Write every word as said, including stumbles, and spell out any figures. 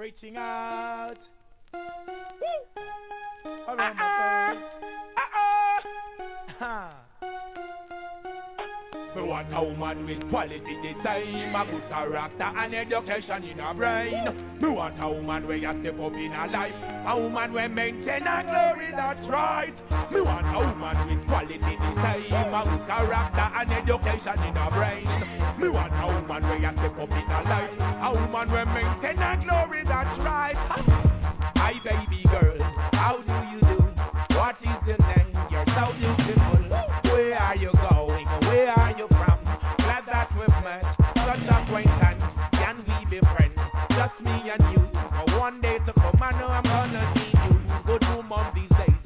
reaching out. Woo! Around my birds. Uh-oh. Me want a woman with quality the same, a good character and education in her brain. Me want a woman where you step up in her life, a woman where maintain her glory, that's right. Me want a woman with quality the same, a good character